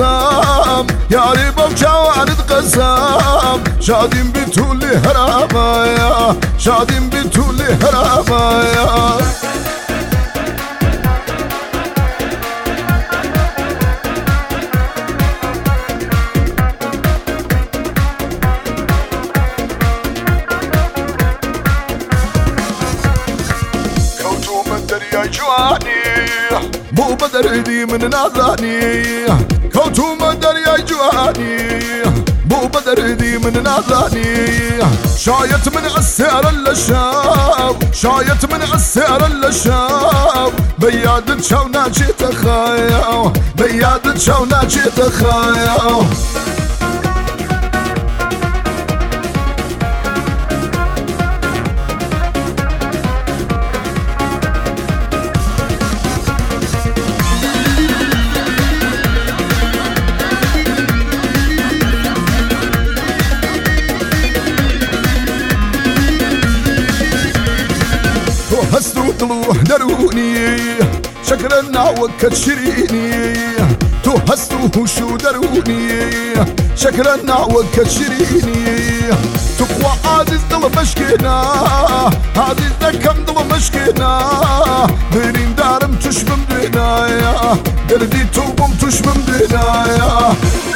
قسم ياري بوجوانت قسم شادين بتولي هرمايا شادين بتولي هرمايا يا جواني مو بدر دي من ناظاني كوتو مدر يا جواني مو بدر دي من ناظاني شايت من السعر اللشاب شايت من السعر اللشاب بيادت شونا جيت خايا بيادت شونا جيت خايا هستو طلوح دروني شكرنا وكت شريني تو هستو شو دروني شكرنا وكت شريني تقوى عزيز ضل مشكنا عزيز ذكم ضل مشكنا برين دارم تشمم دنايا دردي توبم تشمم دنايا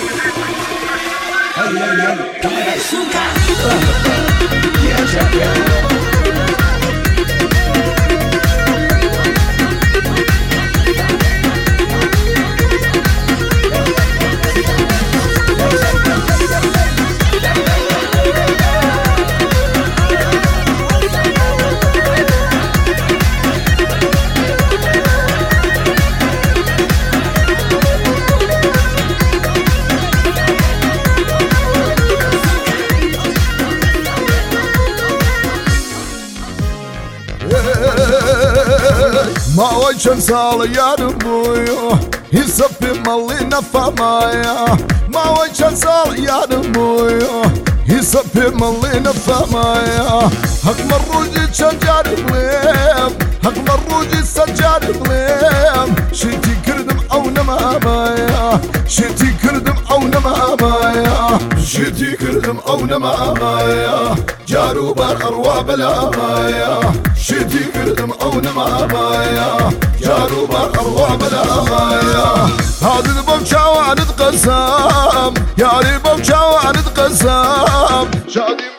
ما وجهن صال يا نمويو يصفي مالي نفمايا ما وجهن صال يا نمويو يصفي مالي نفمايا حق مروجي شجار بليم حق مروجي سجار بليم شتي كردم او نمامايا شتي كردم او نمامايا شتي كردم او نمامايا جارو بار اروا بلا مايا شتي كردم او نمامايا جارو بار اروا بلا مايا هذا البوشاوان قسم ياري بوشاوان قسم شادي